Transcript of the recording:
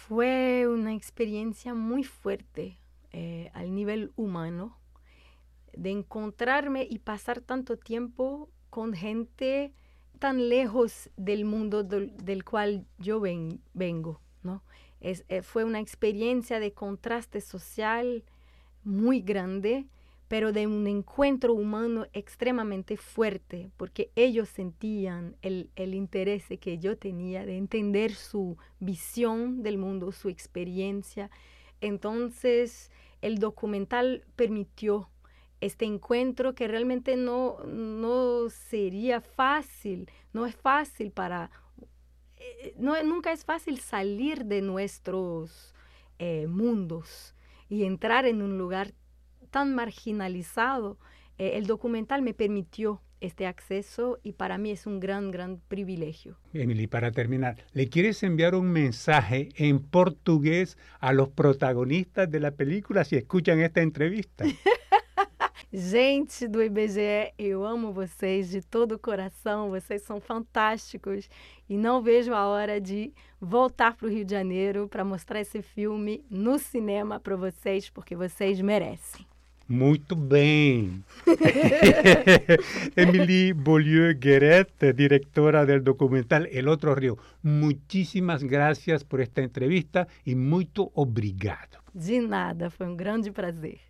Fue una experiencia muy fuerte al nivel humano de encontrarme y pasar tanto tiempo con gente tan lejos del mundo del cual yo vengo, ¿no? Fue una experiencia de contraste social muy grande, pero de un encuentro humano extremadamente fuerte, porque ellos sentían el interés que yo tenía de entender su visión del mundo, su experiencia. Entonces, el documental permitió este encuentro que realmente no sería fácil, no es fácil nunca es fácil salir de nuestros mundos y entrar en un lugar tan marginalizado. El documental me permitió este acceso y para mí es un gran privilegio. Emily, para terminar, ¿le quieres enviar un mensaje en portugués a los protagonistas de la película si escuchan esta entrevista? Gente do IBGE, eu amo vocês de todo o coração, vocês são fantásticos e não vejo a hora de voltar para o Rio de Janeiro para mostrar esse filme no cinema para vocês, porque vocês merecem. Muito bem. Emily Beaulieu-Guéret, directora del documental El Otro Río. Muchísimas gracias por esta entrevista y muito obrigado. De nada, foi um grande prazer.